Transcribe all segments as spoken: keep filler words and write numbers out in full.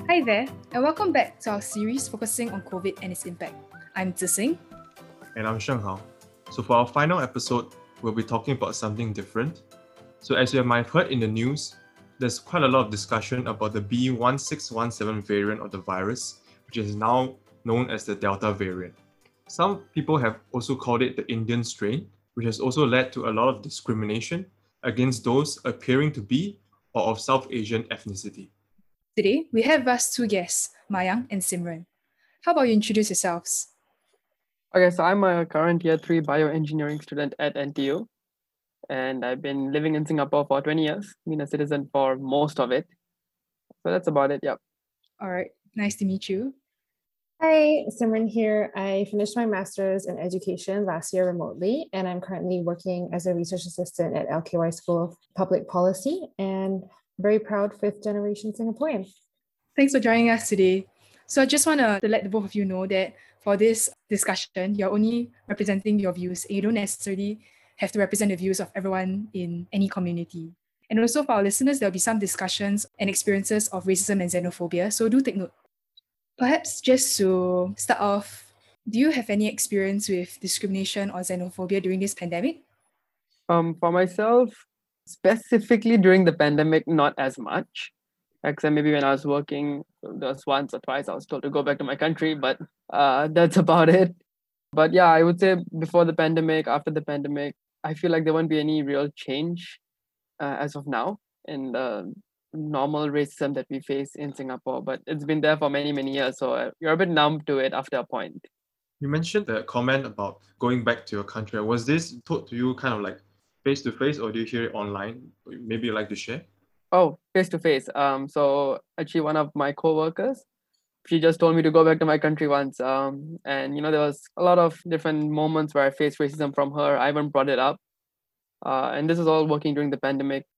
Hi there, and welcome back to our series focusing on COVID and its impact. I'm Zixing. And I'm Sheng Hao. So for our final episode, we'll be talking about something different. So as you might have heard in the news, there's quite a lot of discussion about the B one six one seven variant of the virus, which is now known as the Delta variant. Some people have also called it the Indian strain, which has also led to a lot of discrimination against those appearing to be or of South Asian ethnicity. Today, we have with us two guests, Mayang and Simran. How about you introduce yourselves? Okay, so I'm a current year three bioengineering student at N T U, and I've been living in Singapore for twenty years, been a citizen for most of it. So that's about it, yep. All right, nice to meet you. Hi, Simran here. I finished my master's in education last year remotely, and I'm currently working as a research assistant at L K Y School of Public Policy, and very proud fifth generation Singaporean. Thanks for joining us today. So I just want to let the both of you know that for this discussion, you're only representing your views, and you don't necessarily have to represent the views of everyone in any community. And also for our listeners, there'll be some discussions and experiences of racism and xenophobia, so do take note. Perhaps just to start off, do you have any experience with discrimination or xenophobia during this pandemic? Um, for myself, specifically during the pandemic, not as much. Except maybe when I was working, there was once or twice I was told to go back to my country, but uh, that's about it. But yeah, I would say before the pandemic, after the pandemic, I feel like there won't be any real change uh, as of now in the normal racism that we face in Singapore. But it's been there for many, many years, so you're a bit numb to it after a point. You mentioned the comment about going back to your country. Was this told to you kind of like face to face, or do you hear it online? Maybe you'd like to share? Oh, face to face. Um, so actually, one of my co-workers, she just told me to go back to my country once. Um, and you know, there was a lot of different moments where I faced racism from her. I even brought it up. Uh, and this is all working during the pandemic.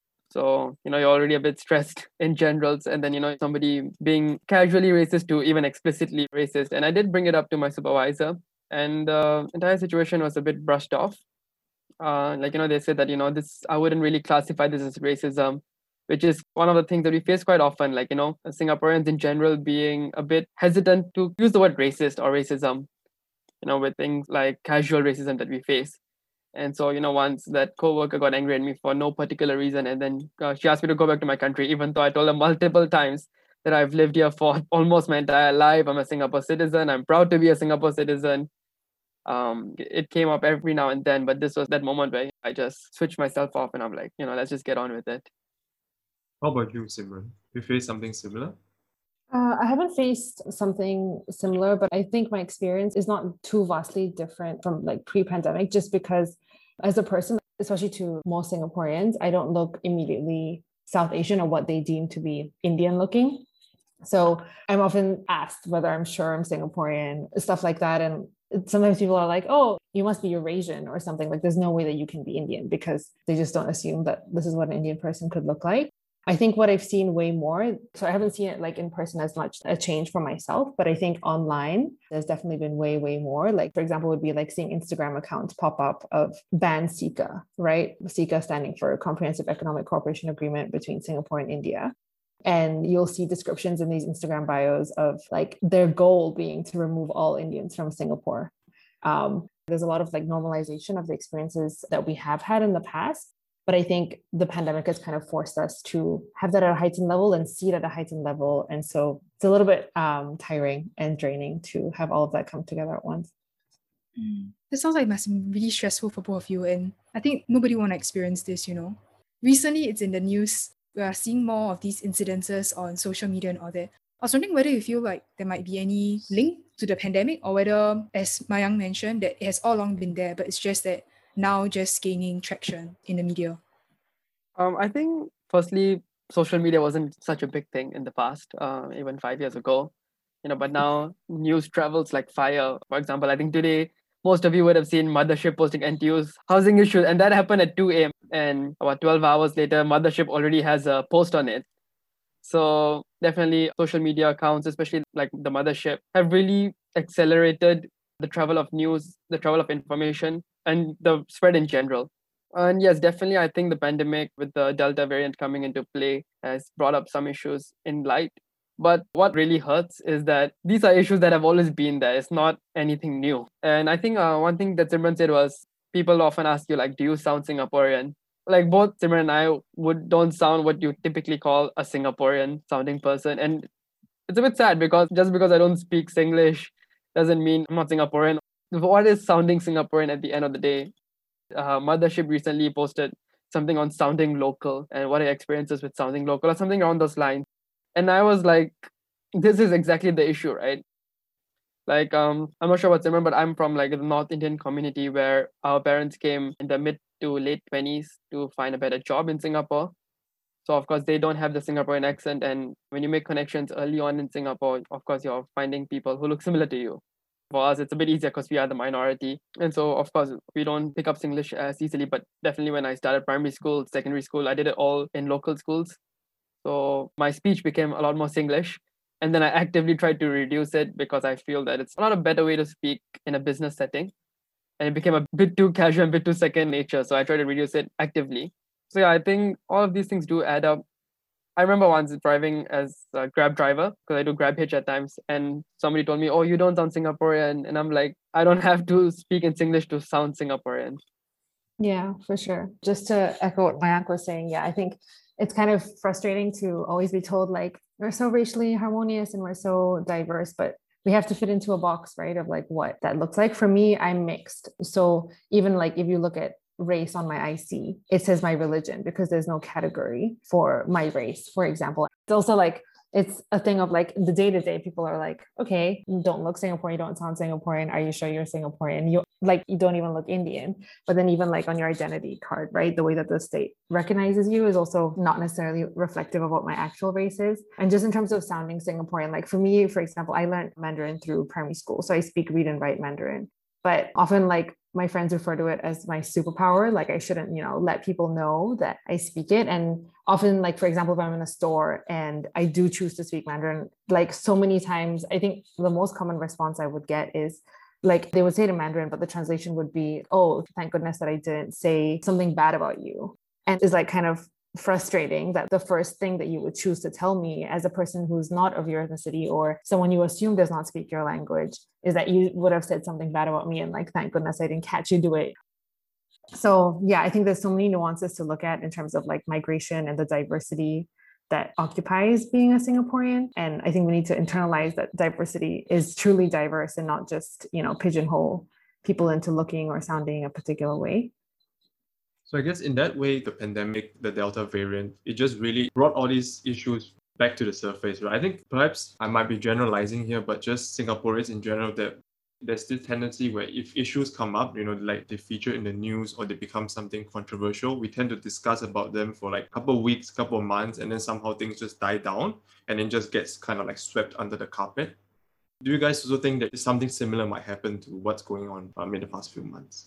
So, you know, you're already a bit stressed in general. And then, you know, somebody being casually racist to even explicitly racist. And I did bring it up to my supervisor, and the entire situation was a bit brushed off. Uh, like, you know, they said that, you know, this, I wouldn't really classify this as racism, which is one of the things that we face quite often. Like, you know, Singaporeans in general being a bit hesitant to use the word racist or racism, you know, with things like casual racism that we face. And so, you know, once that coworker got angry at me for no particular reason, and then uh, she asked me to go back to my country, even though I told her multiple times that I've lived here for almost my entire life. I'm a Singapore citizen. I'm proud to be a Singapore citizen. Um, it came up every now and then, but this was that moment where I just switched myself off and I'm like, you know, let's just get on with it. How about you, Simran? You face something similar? Uh, I haven't faced something similar, but I think my experience is not too vastly different from like pre-pandemic, just because as a person, especially to most Singaporeans, I don't look immediately South Asian or what they deem to be Indian looking. So I'm often asked whether I'm sure I'm Singaporean, stuff like that. And sometimes people are like, oh, you must be Eurasian or something. Like there's no way that you can be Indian, because they just don't assume that this is what an Indian person could look like. I think what I've seen way more, so I haven't seen it like in person as much a change for myself, but I think online, there's definitely been way, way more. Like, for example, would be like seeing Instagram accounts pop up of ban SECA, right? SECA standing for Comprehensive Economic Cooperation Agreement between Singapore and India. And you'll see descriptions in these Instagram bios of like their goal being to remove all Indians from Singapore. Um, there's a lot of like normalization of the experiences that we have had in the past. But I think the pandemic has kind of forced us to have that at a heightened level and see it at a heightened level. And so it's a little bit um, tiring and draining to have all of that come together at once. Mm. This sounds like it must be really stressful for both of you. And I think nobody want to experience this, you know. Recently, it's in the news. We are seeing more of these incidences on social media and all that. I was wondering whether you feel like there might be any link to the pandemic, or whether, as Mayang mentioned, that it has all along been there, but it's just that now just gaining traction in the media. Um, I think, firstly, social media wasn't such a big thing in the past, uh, even five years ago. You know, but now news travels like fire. For example, I think today most of you would have seen Mothership posting N T U's housing issues, and that happened at two a.m. And about twelve hours later, Mothership already has a post on it. So definitely social media accounts, especially like the Mothership, have really accelerated the travel of news, the travel of information, and the spread in general. And yes, definitely, I think the pandemic with the Delta variant coming into play has brought up some issues in light. But what really hurts is that these are issues that have always been there. It's not anything new. And I think uh, one thing that Simran said was people often ask you, like, do you sound Singaporean? Like both Simran and I would don't sound what you typically call a Singaporean sounding person. And it's a bit sad because just because I don't speak Singlish doesn't mean I'm not Singaporean. What is sounding Singaporean at the end of the day? Uh, Mothership recently posted something on sounding local and what are your experiences with sounding local or something around those lines. And I was like, this is exactly the issue, right? Like, um, I'm not sure what's Simran, but I'm from like the North Indian community where our parents came in the mid to late twenties to find a better job in Singapore. So of course they don't have the Singaporean accent, and when you make connections early on in Singapore, of course you're finding people who look similar to you. For us, it's a bit easier because we are the minority, and so of course we don't pick up Singlish as easily. But definitely when I started primary school, secondary school, I did it all in local schools, so my speech became a lot more Singlish. And then I actively tried to reduce it because I feel that it's not a better way to speak in a business setting. And it became a bit too casual and a bit too second nature. So I tried to reduce it actively. So yeah, I think all of these things do add up. I remember once driving as a Grab driver because I do Grab Hitch at times, and somebody told me, "Oh, you don't sound Singaporean," and I'm like, "I don't have to speak in Singlish to sound Singaporean." Yeah, for sure. Just to echo what Mayank was saying, yeah, I think it's kind of frustrating to always be told like we're so racially harmonious and we're so diverse, but we have to fit into a box, right? Of like what that looks like. For me, I'm mixed. So even like if you look at race on my I C, it says my religion because there's no category for my race, for example. It's also like it's a thing of like the day to day people are like, okay, you don't look Singaporean, you don't sound Singaporean. Are you sure you're Singaporean? You like, you don't even look Indian. But then even like on your identity card, right? The way that the state recognizes you is also not necessarily reflective of what my actual race is. And just in terms of sounding Singaporean, like for me, for example, I learned Mandarin through primary school. So I speak, read and write Mandarin. But often like my friends refer to it as my superpower. Like I shouldn't, you know, let people know that I speak it. And often, like, for example, if I'm in a store and I do choose to speak Mandarin, like so many times, I think the most common response I would get is like, they would say it in Mandarin, but the translation would be, oh, thank goodness that I didn't say something bad about you. And it's like kind of frustrating that the first thing that you would choose to tell me as a person who's not of your ethnicity or someone you assume does not speak your language is that you would have said something bad about me and like thank goodness I didn't catch you do it. So yeah, I think there's so many nuances to look at in terms of like migration and the diversity that occupies being a Singaporean. And I think we need to internalize that diversity is truly diverse and not just, you know, pigeonhole people into looking or sounding a particular way. So I guess in that way, the pandemic, the Delta variant, it just really brought all these issues back to the surface, right? I think perhaps I might be generalizing here, but just Singaporeans in general, that there's this tendency where if issues come up, you know, like they feature in the news or they become something controversial, we tend to discuss about them for like a couple of weeks, couple of months, and then somehow things just die down and then just gets kind of like swept under the carpet. Do you guys also think that something similar might happen to what's going on um, in the past few months?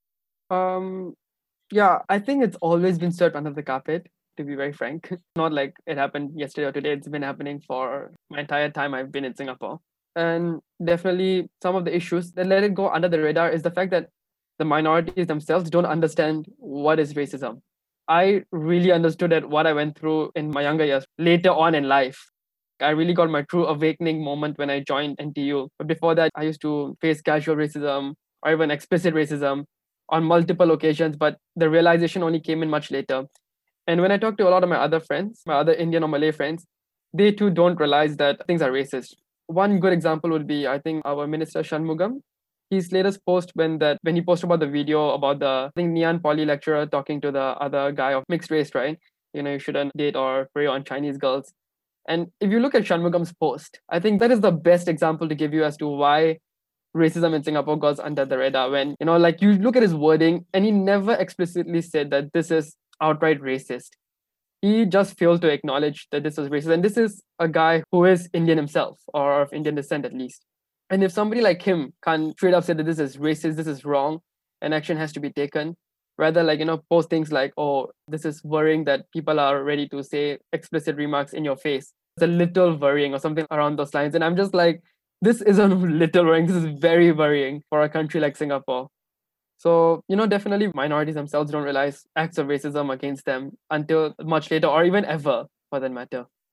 Um, yeah, I think it's always been swept under the carpet, to be very frank. Not like it happened yesterday or today. It's been happening for my entire time I've been in Singapore. And definitely some of the issues that let it go under the radar is the fact that the minorities themselves don't understand what is racism. I really understood that what I went through in my younger years, later on in life. I really got my true awakening moment when I joined N T U. But before that, I used to face casual racism or even explicit racism on multiple occasions, but the realization only came in much later. And when I talk to a lot of my other friends, my other Indian or Malay friends, they too don't realize that things are racist. One good example would be, I think, our Minister Shanmugam. His latest post when that when he posted about the video about the I think Ngee Ann Poly lecturer talking to the other guy of mixed race, right? You know, you shouldn't date or prey on Chinese girls. And if you look at Shanmugam's post, I think that is the best example to give you as to why racism in Singapore goes under the radar. When, you know, like you look at his wording and he never explicitly said that this is outright racist. He just failed to acknowledge that this was racist. And this is a guy who is Indian himself, or of Indian descent at least. And if somebody like him can straight up say that this is racist, this is wrong, and action has to be taken, rather like, you know, post things like, oh, this is worrying that people are ready to say explicit remarks in your face. It's a little worrying or something around those lines. And I'm just like, this isn't little worrying. This is very worrying for a country like Singapore. So, you know, definitely minorities themselves don't realize acts of racism against them until much later or even ever, for that matter.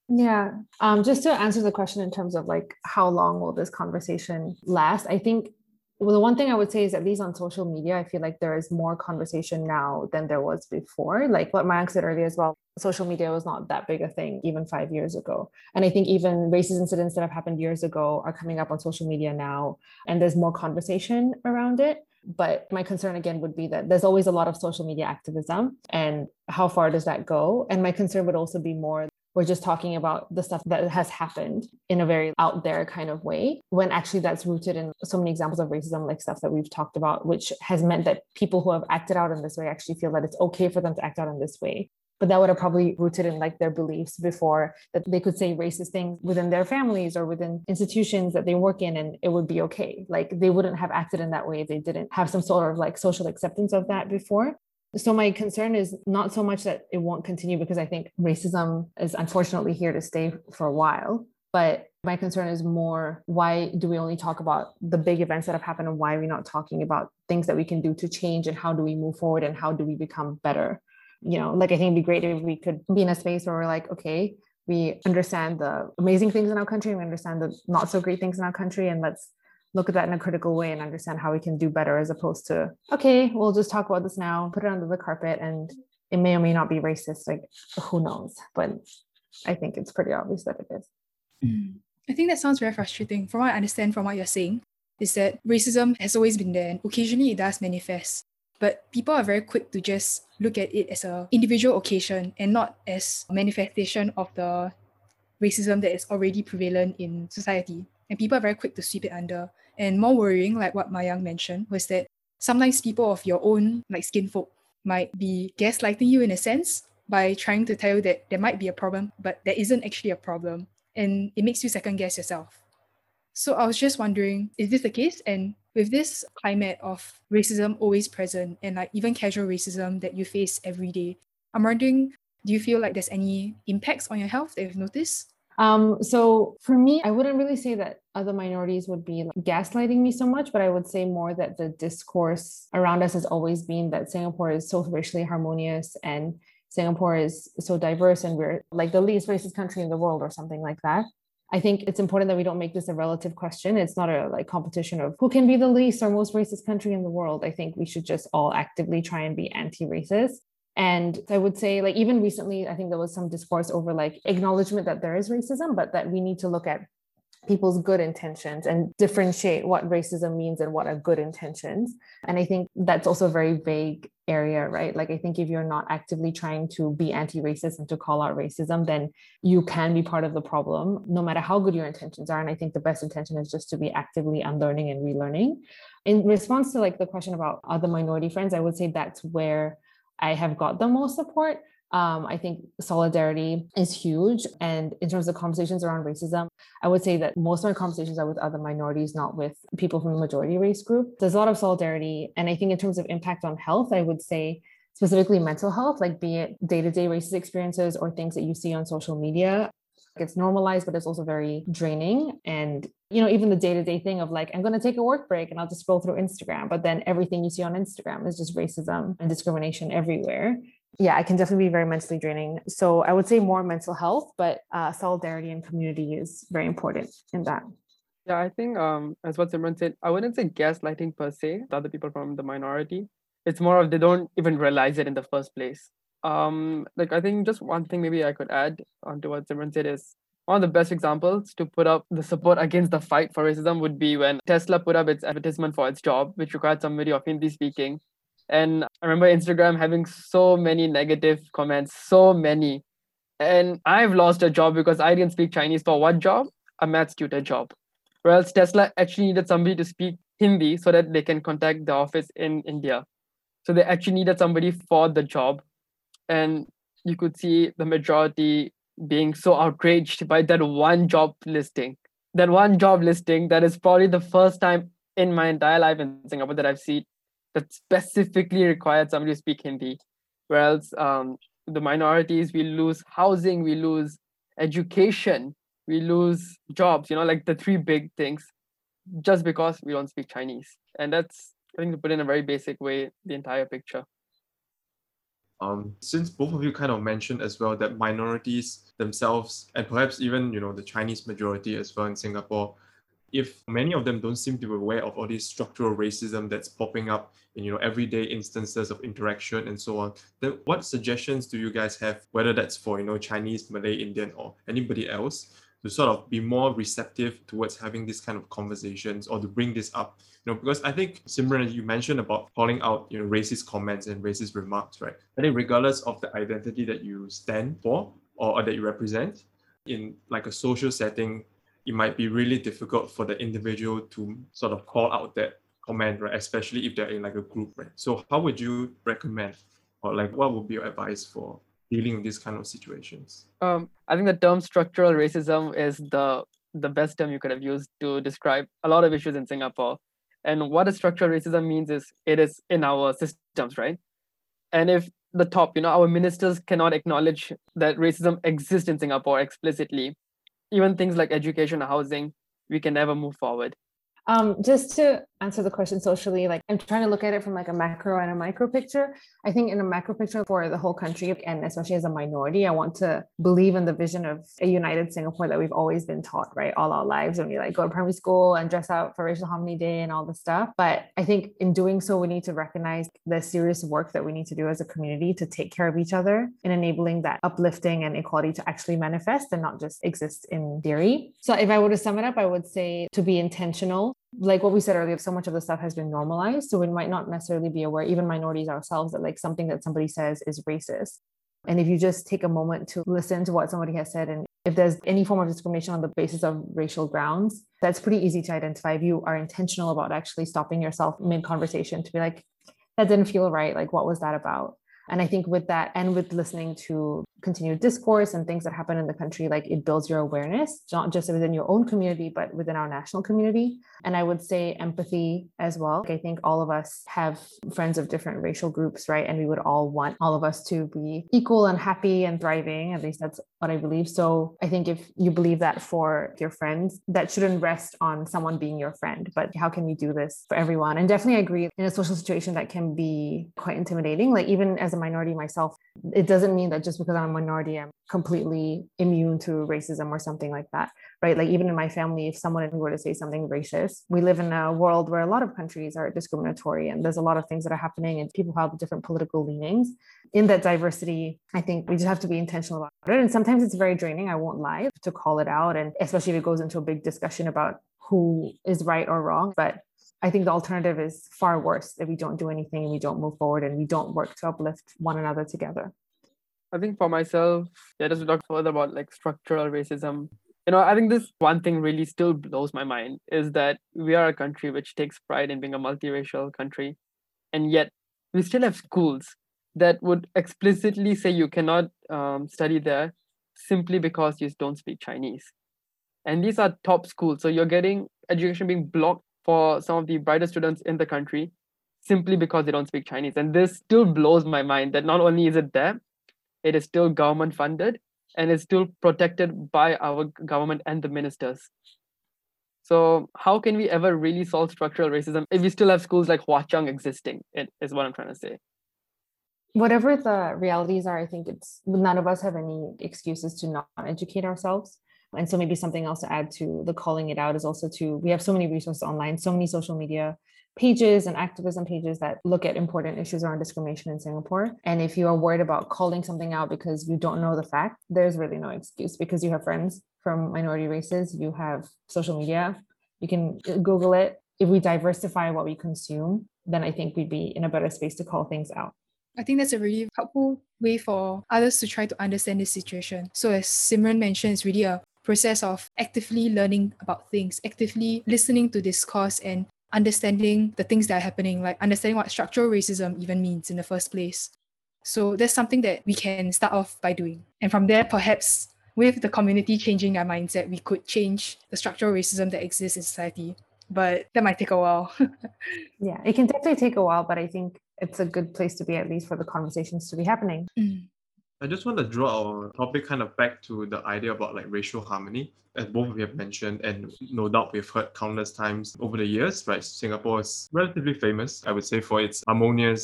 Yeah. Um, just to answer the question in terms of like how long will this conversation last? I think well, the one thing I would say is at least on social media, I feel like there is more conversation now than there was before. Like what Mayank said earlier as well, social media was not that big a thing even five years ago. And I think even racist incidents that have happened years ago are coming up on social media now, and there's more conversation around it. But my concern again would be that there's always a lot of social media activism, and how far does that go? And my concern would also be more we're just talking about the stuff that has happened in a very out there kind of way, when actually that's rooted in so many examples of racism, like stuff that we've talked about, which has meant that people who have acted out in this way actually feel that it's okay for them to act out in this way. But that would have probably rooted in like their beliefs before, that they could say racist things within their families or within institutions that they work in, and it would be okay. Like they wouldn't have acted in that way if they didn't have some sort of like social acceptance of that before. So my concern is not so much that it won't continue, because I think racism is unfortunately here to stay for a while. But my concern is more, why do we only talk about the big events that have happened, and why are we not talking about things that we can do to change, and how do we move forward, and how do we become better? You know, like I think it'd be great if we could be in a space where we're like, okay, we understand the amazing things in our country, and we understand the not so great things in our country, and let's look at that in a critical way and understand how we can do better, as opposed to, okay, we'll just talk about this now, put it under the carpet, and it may or may not be racist. Like, who knows? But I think it's pretty obvious that it is. Mm. I think that sounds very frustrating. From what I understand from what you're saying, is that racism has always been there, and occasionally it does manifest. But people are very quick to just look at it as an individual occasion and not as a manifestation of the racism that is already prevalent in society. And people are very quick to sweep it under. And more worrying, like what Mayank mentioned, was that sometimes people of your own like skin folk might be gaslighting you in a sense by trying to tell you that there might be a problem, but there isn't actually a problem. And it makes you second guess yourself. So I was just wondering, is this the case? And with this climate of racism always present, and like even casual racism that you face every day, I'm wondering, do you feel like there's any impacts on your health that you've noticed? Um, so for me, I wouldn't really say that other minorities would be like gaslighting me so much, but I would say more that the discourse around us has always been that Singapore is so racially harmonious, and Singapore is so diverse, and we're like the least racist country in the world or something like that. I think it's important that we don't make this a relative question. It's not a like competition of who can be the least or most racist country in the world. I think we should just all actively try and be anti-racist. And I would say, like, even recently, I think there was some discourse over like acknowledgement that there is racism, but that we need to look at people's good intentions and differentiate what racism means and what are good intentions. And I think that's also a very vague area, right? Like, I think if you're not actively trying to be anti-racist and to call out racism, then you can be part of the problem, no matter how good your intentions are. And I think the best intention is just to be actively unlearning and relearning. In response to like the question about other minority friends, I would say that's where I have got the most support. Um, I think solidarity is huge. And in terms of conversations around racism, I would say that most of my conversations are with other minorities, not with people from the majority race group. There's a lot of solidarity. And I think in terms of impact on health, I would say specifically mental health, like be it day-to-day racist experiences or things that you see on social media. It's normalized, but it's also very draining. And, you know, even the day-to-day thing of like, I'm going to take a work break and I'll just scroll through Instagram, but then everything you see on Instagram is just racism and discrimination everywhere. Yeah, it can definitely be very mentally draining. So I would say more mental health, but uh, solidarity and community is very important in that. Yeah, I think um, as what Simran said, I wouldn't say gaslighting per se to other people from the minority. It's more of they don't even realize it in the first place. Um, like I think just one thing maybe I could add onto what Simran said is one of the best examples to put up the support against the fight for racism would be when Tesla put up its advertisement for its job, which required somebody of Hindi speaking. And I remember Instagram having so many negative comments, so many. And I've lost a job because I didn't speak Chinese for what job? A maths tutor job. Whereas Tesla actually needed somebody to speak Hindi so that they can contact the office in India. So they actually needed somebody for the job. And you could see the majority being so outraged by that one job listing. That one job listing that is probably the first time in my entire life in Singapore that I've seen that specifically required somebody to speak Hindi. Whereas um, the minorities, we lose housing, we lose education, we lose jobs, you know, like the three big things, just because we don't speak Chinese. And that's, I think, to put in a very basic way, the entire picture. Um, since both of you kind of mentioned as well that minorities themselves, and perhaps even, you know, the Chinese majority as well in Singapore, if many of them don't seem to be aware of all this structural racism that's popping up in, you know, everyday instances of interaction and so on, then what suggestions do you guys have, whether that's for, you know, Chinese, Malay, Indian, or anybody else, to sort of be more receptive towards having this kind of conversations or to bring this up? You know, because I think, Simran, you mentioned about calling out, you know, racist comments and racist remarks, right? I think regardless of the identity that you stand for or, or that you represent, in like a social setting, it might be really difficult for the individual to sort of call out that comment, right? Especially if they're in like a group, right? So how would you recommend, or like what would be your advice for dealing with these kind of situations? Um, I think the term structural racism is the the best term you could have used to describe a lot of issues in Singapore. And what a structural racism means is it is in our systems, right? And if the top, you know, our ministers cannot acknowledge that racism exists in Singapore explicitly, even things like education or housing, we can never move forward. Um, just to answer the question socially, like I'm trying to look at it from like a macro and a micro picture. I think in a macro picture for the whole country, and especially as a minority, I want to believe in the vision of a united Singapore that we've always been taught, right? All our lives when we like go to primary school and dress out for Racial Harmony Day and all this stuff. But I think in doing so, we need to recognize the serious work that we need to do as a community to take care of each other in enabling that uplifting and equality to actually manifest and not just exist in theory. So if I were to sum it up, I would say to be intentional. Like what we said earlier, so much of the stuff has been normalized. So we might not necessarily be aware, even minorities ourselves, that like something that somebody says is racist. And if you just take a moment to listen to what somebody has said, and if there's any form of discrimination on the basis of racial grounds, that's pretty easy to identify. If you are intentional about actually stopping yourself mid-conversation to be like, that didn't feel right. Like, what was that about? And I think with that, and with listening to continued discourse and things that happen in the country, like it builds your awareness, not just within your own community, but within our national community. And I would say empathy as well. I think all of us have friends of different racial groups, right? And we would all want all of us to be equal and happy and thriving. At least that's what I believe. So I think if you believe that for your friends, that shouldn't rest on someone being your friend, but how can we do this for everyone? And definitely agree, in a social situation that can be quite intimidating. Like even as a minority myself, it doesn't mean that just because I'm a minority, I'm completely immune to racism or something like that, right? Like even in my family, if someone were to say something racist, we live in a world where a lot of countries are discriminatory and there's a lot of things that are happening and people have different political leanings. In that diversity, I think we just have to be intentional about it. And sometimes it's very draining, I won't lie, to call it out. And especially if it goes into a big discussion about who is right or wrong. But I think the alternative is far worse if we don't do anything and we don't move forward and we don't work to uplift one another together. I think for myself, yeah, just to talk further about like structural racism, you know, I think this one thing really still blows my mind is that we are a country which takes pride in being a multiracial country. And yet we still have schools that would explicitly say you cannot um, study there simply because you don't speak Chinese. And these are top schools. So you're getting education being blocked for some of the brightest students in the country simply because they don't speak Chinese. And this still blows my mind that not only is it there, it is still government funded and it's still protected by our government and the ministers. So how can we ever really solve structural racism if we still have schools like Hwa Chong existing, it is what I'm trying to say. Whatever the realities are, I think it's none of us have any excuses to not educate ourselves. And so maybe something else to add to the calling it out is also to, we have so many resources online, so many social media pages and activism pages that look at important issues around discrimination in Singapore. And if you are worried about calling something out because you don't know the fact, there's really no excuse because you have friends from minority races, you have social media, you can Google it. If we diversify what we consume, then I think we'd be in a better space to call things out. I think that's a really helpful way for others to try to understand this situation. So as Simran mentioned, it's really a process of actively learning about things, actively listening to discourse and understanding the things that are happening, like understanding what structural racism even means in the first place. So that's something that we can start off by doing. And from there, perhaps with the community changing their mindset, we could change the structural racism that exists in society. But that might take a while. Yeah, it can definitely take a while, but I think it's a good place to be, at least for the conversations to be happening. Mm. I just want to draw our topic kind of back to the idea about like racial harmony, as both of you have mentioned, and no doubt we've heard countless times over the years, right? Singapore is relatively famous, I would say, for its harmonious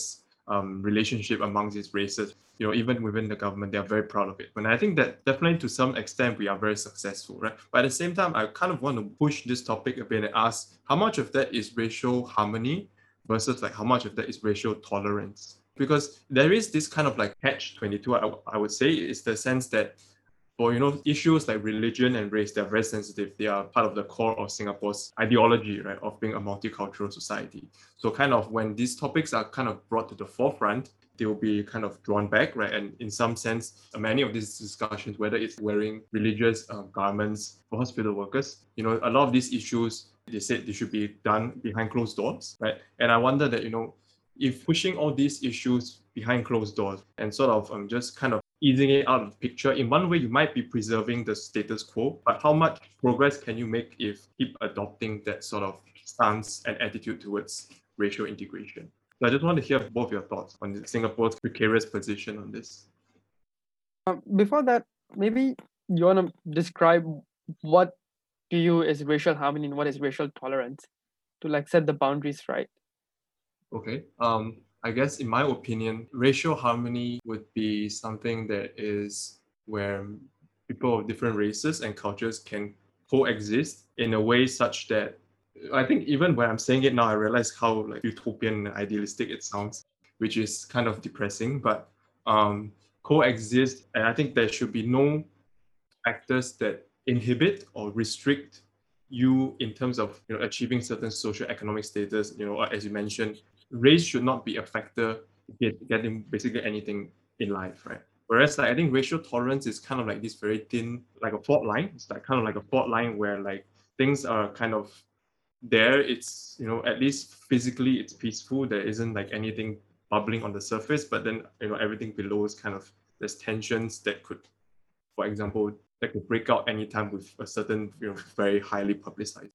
um, relationship amongst these races. You know, even within the government, they are very proud of it. And I think that definitely to some extent we are very successful, right? But at the same time, I kind of want to push this topic a bit and ask how much of that is racial harmony versus like how much of that is racial tolerance? Because there is this kind of like catch twenty-two, I, I would say, is the sense that for, you know, issues like religion and race, they're very sensitive. They are part of the core of Singapore's ideology, right, of being a multicultural society. So kind of when these topics are kind of brought to the forefront, they will be kind of drawn back, right? And in some sense, many of these discussions, whether it's wearing religious uh, garments for hospital workers, you know, a lot of these issues, they said they should be done behind closed doors, right? And I wonder that, you know, if pushing all these issues behind closed doors and sort of um, just kind of easing it out of the picture, in one way you might be preserving the status quo, but how much progress can you make if you keep adopting that sort of stance and attitude towards racial integration? So I just want to hear both your thoughts on Singapore's precarious position on this. Um, before that, maybe you want to describe what to you is racial harmony and what is racial tolerance to like set the boundaries right. Okay. Um, I guess in my opinion, racial harmony would be something that is where people of different races and cultures can coexist in a way such that I think even when I'm saying it now, I realize how like utopian and idealistic it sounds, which is kind of depressing, but um, coexist. And I think there should be no factors that inhibit or restrict you in terms of, you know, achieving certain social economic status. You know, as you mentioned, race should not be a factor in getting basically anything in life, right? Whereas like I think racial tolerance is kind of like this very thin, like a fault line. It's like kind of like a fault line where like things are kind of there. It's, you know, at least physically it's peaceful. There isn't like anything bubbling on the surface, but then, you know, everything below is kind of, there's tensions that could, for example, that could break out anytime with a certain, you know, very highly publicized.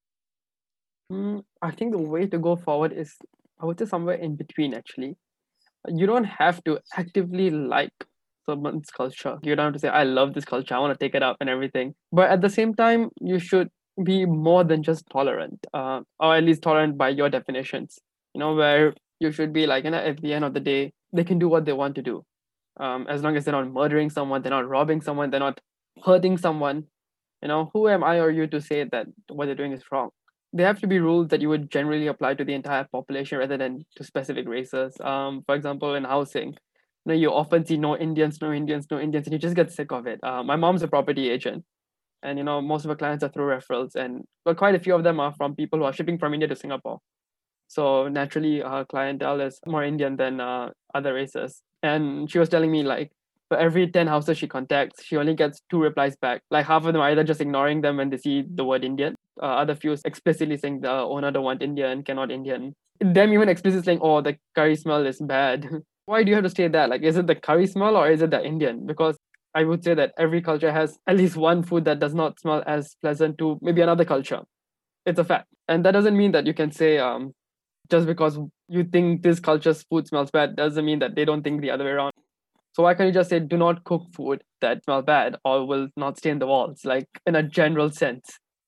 Mm, I think the way to go forward is, I would say, somewhere in between actually. You don't have to actively like someone's culture. You don't have to say, I love this culture, I want to take it up and everything. But at the same time, you should be more than just tolerant, uh, or at least tolerant by your definitions, you know, where you should be like, you know, at the end of the day, they can do what they want to do. Um, as long as they're not murdering someone, they're not robbing someone, they're not hurting someone, you know, who am I or you to say that what they're doing is wrong? There have to be rules that you would generally apply to the entire population rather than to specific races. Um, for example, in housing, you know, you often see no Indians, no Indians, no Indians, and you just get sick of it. Uh, my mom's a property agent, and you know, most of her clients are through referrals, and but quite a few of them are from people who are shipping from India to Singapore. So naturally, her clientele is more Indian than uh, other races. And she was telling me like, for every ten houses she contacts, she only gets two replies back. Like half of them are either just ignoring them when they see the word Indian. Uh, other few explicitly saying the owner don't want Indian, cannot Indian. Them even explicitly saying, oh, the curry smell is bad. Why do you have to say that? Like, is it the curry smell or is it the Indian? Because I would say that every culture has at least one food that does not smell as pleasant to maybe another culture. It's a fact. And that doesn't mean that you can say, um, just because you think this culture's food smells bad doesn't mean that they don't think the other way around. So why can't you just say, do not cook food that smell bad or will not stain the walls, like in a general sense?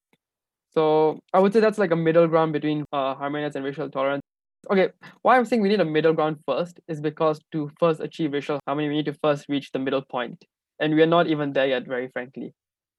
So I would say that's like a middle ground between uh, harmonious and racial tolerance. Okay, why I'm saying we need a middle ground first is because to first achieve racial harmony, we need to first reach the middle point. And we're not even there yet, very frankly.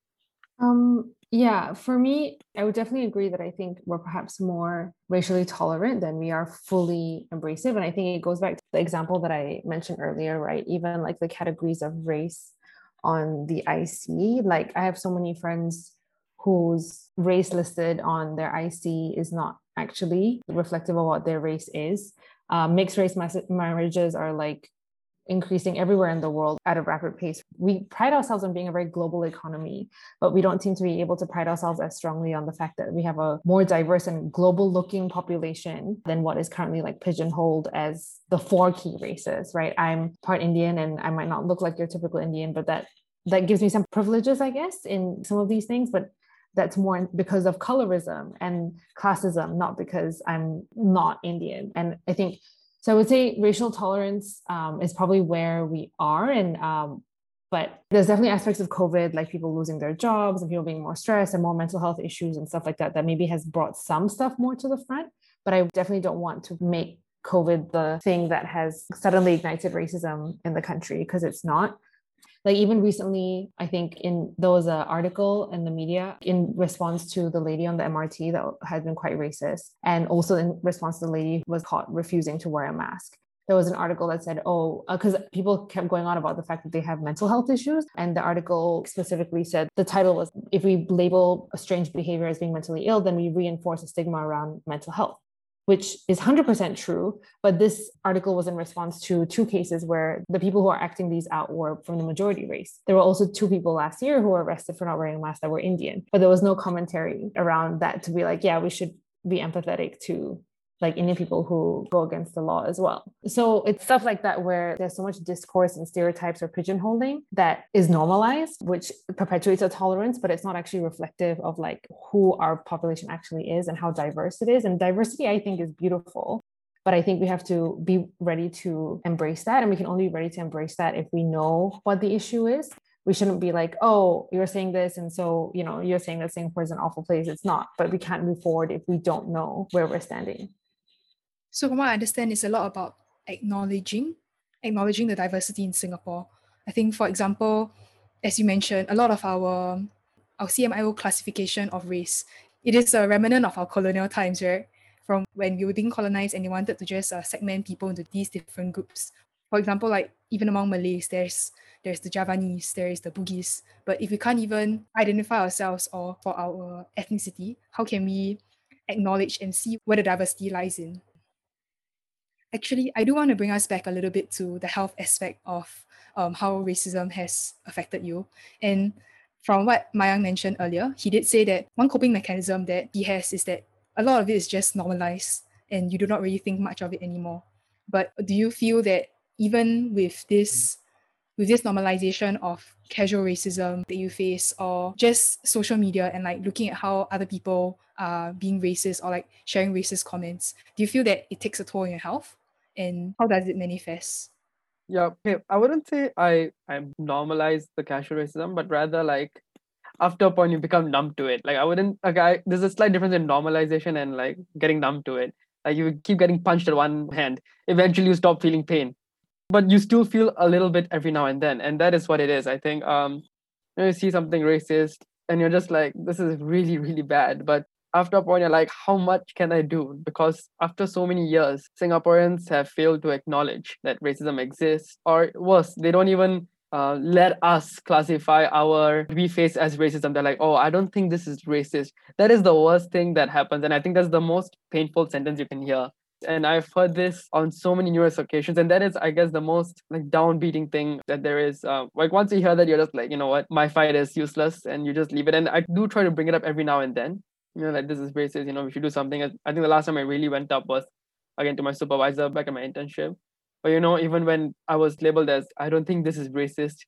Um, yeah, for me, I would definitely agree that I think we're perhaps more racially tolerant than we are fully embracive. And I think it goes back to the example that I mentioned earlier, right? Even like the categories of race on the I C. Like I have so many friends whose race listed on their I C is not actually reflective of what their race is. Uh, mixed race marriages are like increasing everywhere in the world at a rapid pace. We pride ourselves on being a very global economy, but we don't seem to be able to pride ourselves as strongly on the fact that we have a more diverse and global looking population than what is currently like pigeonholed as the four key races, right? I'm part Indian and I might not look like your typical Indian, but that that gives me some privileges, I guess, in some of these things, but that's more because of colorism and classism, not because I'm not Indian. And I think So I would say racial tolerance um, is probably where we are. And um, but there's definitely aspects of COVID, like people losing their jobs and people being more stressed and more mental health issues and stuff like that, that maybe has brought some stuff more to the front. But I definitely don't want to make COVID the thing that has suddenly ignited racism in the country, because it's not. Like even recently, I think in there was an article in the media in response to the lady on the M R T that had been quite racist, and also in response to the lady who was caught refusing to wear a mask. There was an article that said, oh, because uh, people kept going on about the fact that they have mental health issues. And the article specifically said, the title was, if we label a strange behavior as being mentally ill, then we reinforce a stigma around mental health, which is one hundred percent true. But this article was in response to two cases where the people who are acting these out were from the majority race. There were also two people last year who were arrested for not wearing a mask that were Indian, but there was no commentary around that to be like, yeah, we should be empathetic to like Indian people who go against the law as well. So it's stuff like that where there's so much discourse and stereotypes or pigeonholing that is normalized, which perpetuates a tolerance, but it's not actually reflective of like who our population actually is and how diverse it is. And diversity, I think, is beautiful. But I think we have to be ready to embrace that. And we can only be ready to embrace that if we know what the issue is. We shouldn't be like, oh, you're saying this, and so, you know, you're saying that Singapore is an awful place. It's not. But we can't move forward if we don't know where we're standing. So from what I understand, it's a lot about acknowledging, acknowledging the diversity in Singapore. I think, for example, as you mentioned, a lot of our, our C M I O classification of race, it is a remnant of our colonial times, right? From when we were being colonized and they wanted to just uh, segment people into these different groups. For example, like even among Malays, there's there's the Javanese, there is the Bugis. But if we can't even identify ourselves or for our ethnicity, how can we acknowledge and see where the diversity lies in? Actually, I do want to bring us back a little bit to the health aspect of um, how racism has affected you. And from what Mayang mentioned earlier, he did say that one coping mechanism that he has is that a lot of it is just normalized and you do not really think much of it anymore. But do you feel that even with this, with this normalization of casual racism that you face, or just social media and like looking at how other people are being racist or like sharing racist comments, do you feel that it takes a toll on your health? And how does it manifest? Yeah, okay. I wouldn't say I I normalize the casual racism, but rather like after a point you become numb to it. Like I wouldn't like I there's a slight difference in normalization and like getting numb to it. Like you keep getting punched at one hand, eventually you stop feeling pain, but you still feel a little bit every now and then, and that is what it is. I think um you, know, you see something racist and you're just like, this is really really bad, but after a point you're like, how much can I do? Because after so many years, Singaporeans have failed to acknowledge that racism exists, or worse, they don't even uh, let us classify our we face as racism. They're like, oh, I don't think this is racist. That is the worst thing that happens, and I think that's the most painful sentence you can hear. And I've heard this on so many numerous occasions, and that is, I guess, the most like downbeating thing that there is. Um, like once you hear that, you're just like, you know what, my fight is useless, and you just leave it. And I do try to bring it up every now and then. You know, like this is racist, you know, we should do something. I think the last time I really went up was again to my supervisor back at my internship. But you know, even when I was labeled as, I don't think this is racist,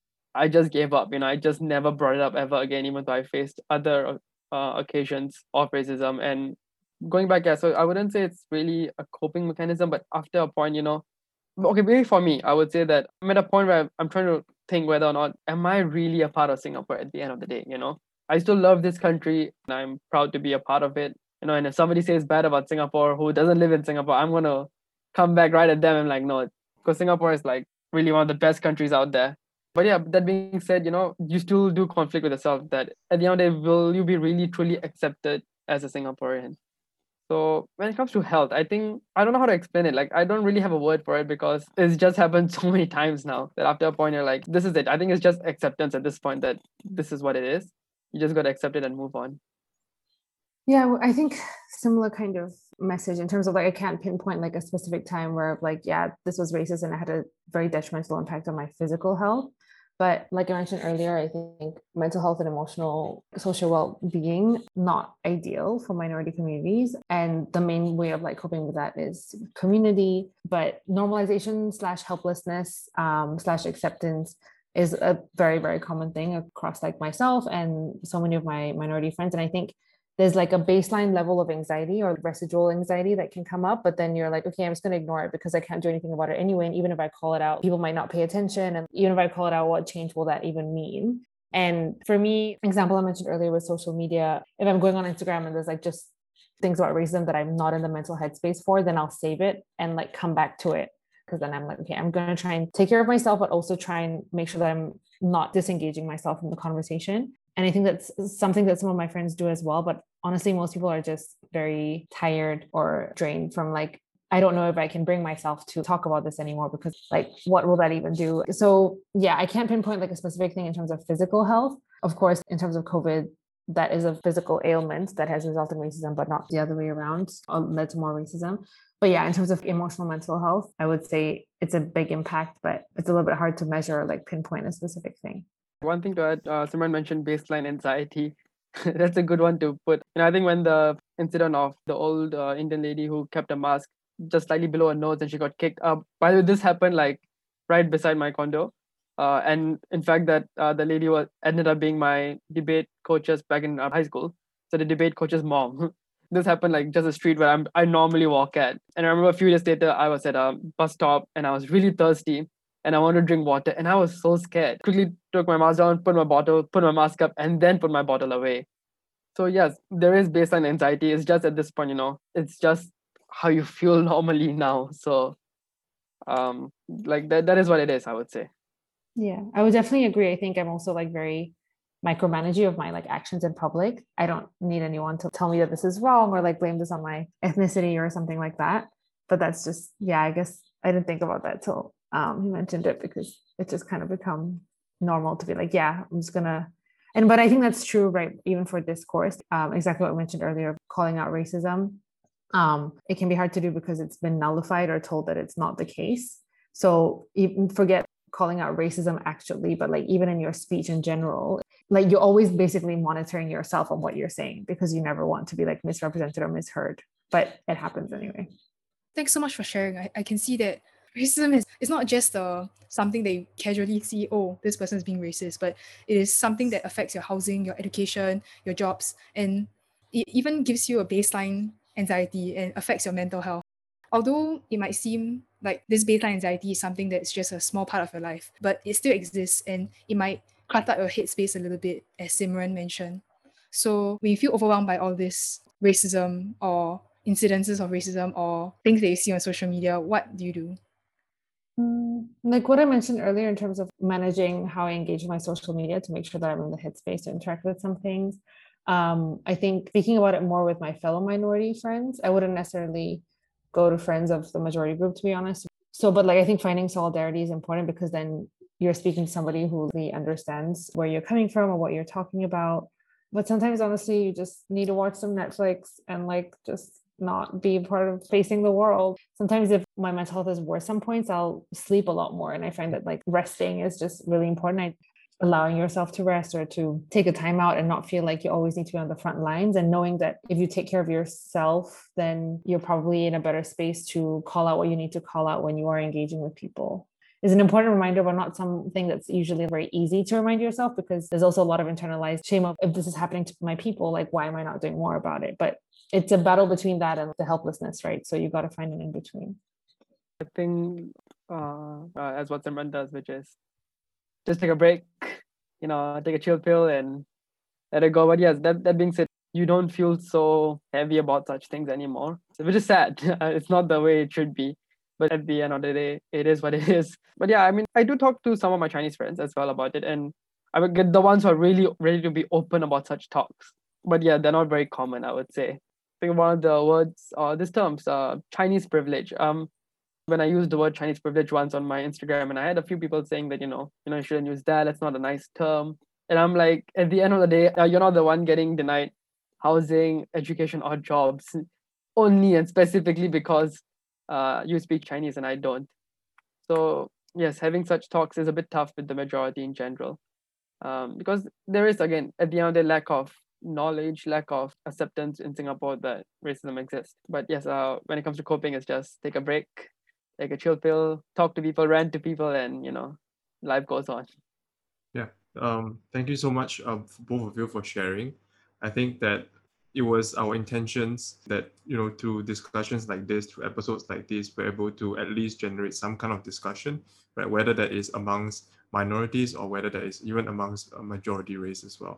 I just gave up. You know, I just never brought it up ever again, even though I faced other uh, occasions of racism. And going back, yeah, so I wouldn't say it's really a coping mechanism, but after a point, you know, okay, maybe for me, I would say that I'm at a point where I'm trying to think whether or not, am I really a part of Singapore at the end of the day, you know? I still love this country and I'm proud to be a part of it. You know, and if somebody says bad about Singapore who doesn't live in Singapore, I'm gonna come back right at them and like, no, because Singapore is like really one of the best countries out there. But yeah, that being said, you know, you still do conflict with yourself that at the end of the day, will you be really truly accepted as a Singaporean? So when it comes to health, I think, I don't know how to explain it. Like, I don't really have a word for it because it's just happened so many times now that after a point, you're like, this is it. I think it's just acceptance at this point that this is what it is. You just got to accept it and move on. Yeah, I think similar kind of message in terms of like, I can't pinpoint like a specific time where like, yeah, this was racist and it had a very detrimental impact on my physical health. But like I mentioned earlier, I think mental health and emotional social well-being, not ideal for minority communities. And the main way of like coping with that is community, but normalization slash helplessness um, slash acceptance is a very, very common thing across like myself and so many of my minority friends. And I think there's like a baseline level of anxiety or residual anxiety that can come up, but then you're like, okay, I'm just going to ignore it because I can't do anything about it anyway. And even if I call it out, people might not pay attention. And even if I call it out, what change will that even mean? And for me, example I mentioned earlier with social media, if I'm going on Instagram and there's like just things about racism that I'm not in the mental headspace for, then I'll save it and like come back to it. Because then I'm like, okay, I'm going to try and take care of myself, but also try and make sure that I'm not disengaging myself from the conversation. And I think that's something that some of my friends do as well. But honestly, most people are just very tired or drained from like, I don't know if I can bring myself to talk about this anymore, because like, what will that even do? So yeah, I can't pinpoint like a specific thing in terms of physical health. Of course, in terms of COVID, that is a physical ailment that has resulted in racism, but not the other way around, or led to more racism. But yeah, in terms of emotional mental health, I would say it's a big impact, but it's a little bit hard to measure or like pinpoint a specific thing. One thing to add, uh, Simran mentioned baseline anxiety. That's a good one to put. And I think when the incident of the old uh, Indian lady who kept a mask just slightly below her nose and she got kicked up. By the way, this happened like right beside my condo. Uh, and in fact, that uh, the lady was ended up being my debate coaches back in uh, high school. So the debate coach's mom. This happened like just a street where I'm, I normally walk at. And I remember a few days later, I was at a bus stop and I was really thirsty and I wanted to drink water. And I was so scared. Quickly took my mask down, put my bottle, put my mask up, and then put my bottle away. So yes, there is baseline anxiety. It's just at this point, you know, it's just how you feel normally now. So um, like that, that is what it is, I would say. Yeah, I would definitely agree. I think I'm also like very micromanaging of my like actions in public. I don't need anyone to tell me that this is wrong or like blame this on my ethnicity or something like that. But that's just, yeah, I guess I didn't think about that till um, he mentioned it, because it just kind of become normal to be like, yeah, I'm just gonna, and but I think that's true, right? Even for discourse, um, exactly what I mentioned earlier, calling out racism. Um, it can be hard to do because it's been nullified or told that it's not the case. So even forget calling out racism actually, but like even in your speech in general, like you're always basically monitoring yourself on what you're saying, because you never want to be like misrepresented or misheard, but it happens anyway. Thanks so much for sharing. I, I can see that racism is it's not just uh, something that you casually see, oh, this person is being racist, but it is something that affects your housing, your education, your jobs, and it even gives you a baseline anxiety and affects your mental health. Although it might seem like this baseline anxiety is something that's just a small part of your life, but it still exists and it might clutter your headspace a little bit, as Simran mentioned. So when you feel overwhelmed by all this racism or incidences of racism or things that you see on social media, what do you do? Mm, like what I mentioned earlier in terms of managing how I engage with my social media to make sure that I'm in the headspace to interact with some things. Um, I think speaking about it more with my fellow minority friends, I wouldn't necessarily go to friends of the majority group, to be honest. So, but like I think finding solidarity is important, because then you're speaking to somebody who really understands where you're coming from or what you're talking about. But sometimes, honestly, you just need to watch some Netflix and like just not be part of facing the world. Sometimes if my mental health is worse some points, I'll sleep a lot more. And I find that like resting is just really important. I, allowing yourself to rest or to take a time out and not feel like you always need to be on the front lines, and knowing that if you take care of yourself, then you're probably in a better space to call out what you need to call out when you are engaging with people, is an important reminder, but not something that's usually very easy to remind yourself, because there's also a lot of internalized shame of, if this is happening to my people, like why am I not doing more about it? But it's a battle between that and the helplessness, right? So you got to find an in between. I think uh, uh, as what Simran does, which is just take a break, you know, take a chill pill and let it go. But yes, that, that being said, you don't feel so heavy about such things anymore, so, which is sad. It's not the way it should be. But at the end of the day, it is what it is. But yeah, I mean, I do talk to some of my Chinese friends as well about it. And I would get the ones who are really ready to be open about such talks. But yeah, they're not very common, I would say. I think one of the words, or uh, these terms, uh, Chinese privilege. Um, when I used the word Chinese privilege once on my Instagram, and I had a few people saying that, you know, you know, you shouldn't use that. It's not a nice term. And I'm like, at the end of the day, uh, you're not the one getting denied housing, education, or jobs, only and specifically because uh, you speak Chinese and I don't. So yes, having such talks is a bit tough with the majority in general, um, because there is, again, at the end of the day, lack of knowledge, lack of acceptance in Singapore that racism exists. But yes, uh, when it comes to coping, it's just take a break, take a chill pill, talk to people, rant to people, and, you know, life goes on. Yeah. Um, thank you so much, uh, both of you, for sharing. I think that it was our intentions that, you know, through discussions like this, through episodes like this, we're able to at least generate some kind of discussion, right? Whether that is amongst minorities or whether that is even amongst a majority race as well.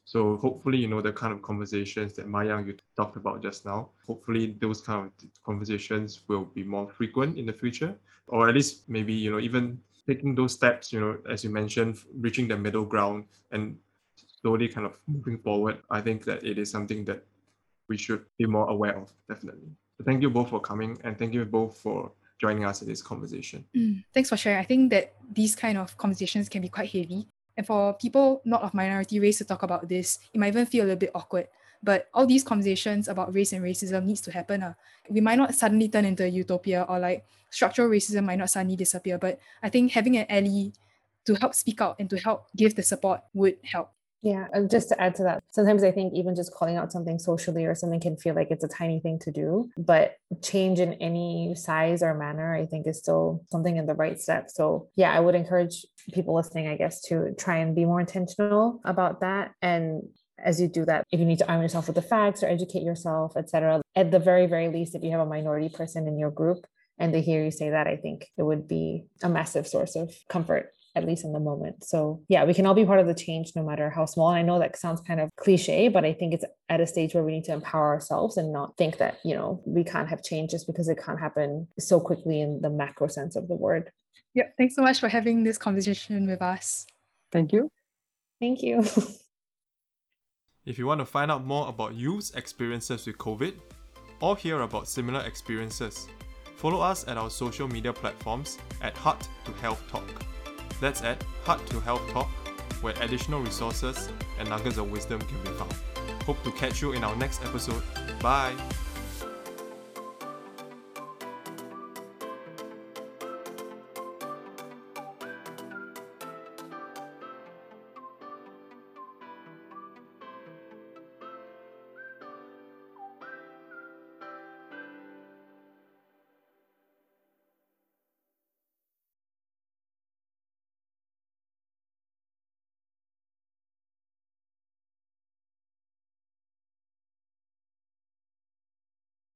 So hopefully, you know, the kind of conversations that Mayang you talked about just now, hopefully those kind of conversations will be more frequent in the future, or at least maybe, you know, even taking those steps, you know, as you mentioned, reaching the middle ground and slowly kind of moving forward. I think that it is something that we should be more aware of, definitely. So thank you both for coming, and thank you both for joining us in this conversation. Mm, thanks for sharing. I think that these kind of conversations can be quite heavy. And for people not of minority race to talk about this, it might even feel a little bit awkward. But all these conversations about race and racism needs to happen. Uh. We might not suddenly turn into a utopia, or like structural racism might not suddenly disappear. But I think having an ally to help speak out and to help give the support would help. Yeah, and just to add to that, sometimes I think even just calling out something socially or something can feel like it's a tiny thing to do, but change in any size or manner, I think, is still something in the right step. So yeah, I would encourage people listening, I guess, to try and be more intentional about that. And as you do that, if you need to arm yourself with the facts or educate yourself, et cetera, at the very, very least, if you have a minority person in your group and they hear you say that, I think it would be a massive source of comfort, at least in the moment. So yeah, we can all be part of the change no matter how small. And I know that sounds kind of cliche, but I think it's at a stage where we need to empower ourselves and not think that, you know, we can't have change just because it can't happen so quickly in the macro sense of the word. Yep. Thanks so much for having this conversation with us. Thank you. Thank you. If you want to find out more about youth's experiences with COVID or hear about similar experiences, follow us at our social media platforms at Heart to Health Talk. That's at Heart to Health Talk, where additional resources and nuggets of wisdom can be found. Hope to catch you in our next episode. Bye!